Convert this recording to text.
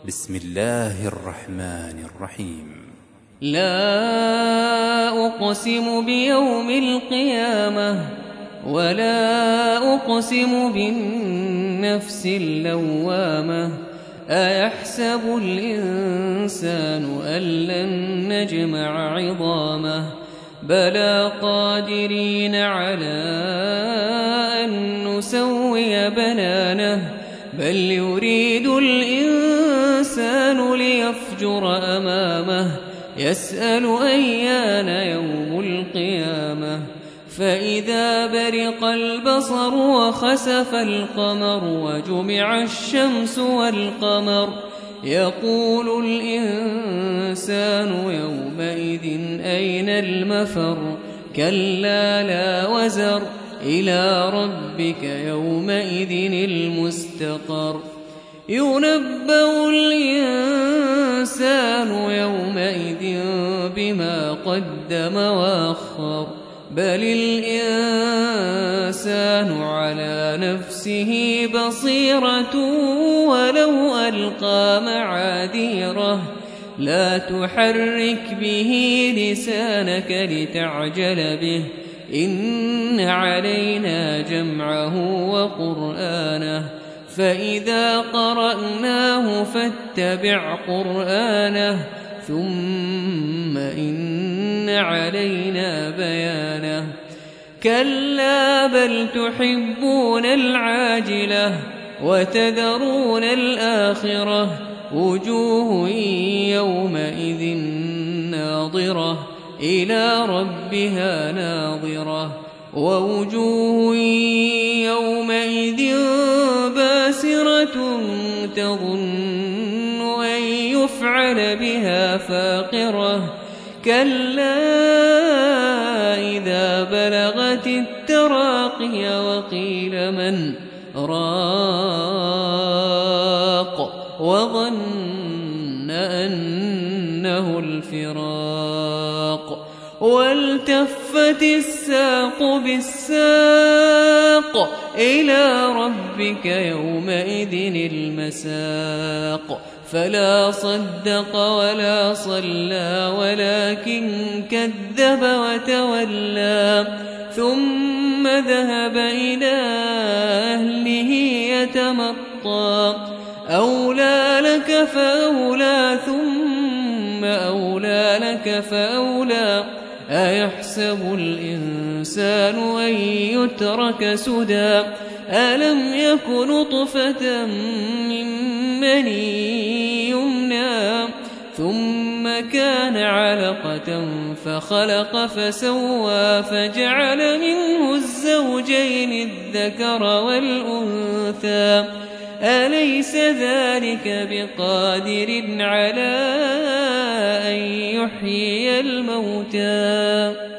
بسم الله الرحمن الرحيم. لا أقسم بيوم القيامة ولا أقسم بالنفس اللوامة أيحسب الإنسان أن لن نجمع عظامه بلى قادرين على أن نسوي بنانه بل يريد الإنسان ليفجر أمامه يسأل أيان يوم القيامة فإذا برق البصر وخسف القمر وجمع الشمس والقمر يقول الإنسان يومئذ أين المفر كلا لا وزر إلى ربك يومئذ المستقر ينبأ الإنسان يومئذ بما قدم وأخر بل الإنسان على نفسه بصيرة ولو ألقى معاذيره لا تحرك به لسانك لتعجل به إن علينا جمعه وقرآنه فإذا قرأناه فاتبع قرآنه ثم إن علينا بيانه كلا بل تحبون العاجلة وتذرون الآخرة وجوه يومئذ ناظرة إلى ربها ناظرة ووجوه يومئذ باسرة تظن أن يفعل بها فاقرة كلا إذا بلغت التراقي وقيل من راق وظن أنه الفراق والتفت الساق بالساق إلى ربك يومئذ المساق فلا صدق ولا صلى ولكن كذب وتولى ثم ذهب إلى أهله يتمطى أولى لك فأولى ثم أولى لك فأولى أيحسب الإنسان أن يترك سدى ألم يك نطفة من مني يمنى ثم كان علقة فخلق فسوى فجعل منه الزوجين الذكر والأنثى أليس ذلك بقادر على أن يحيي الموتى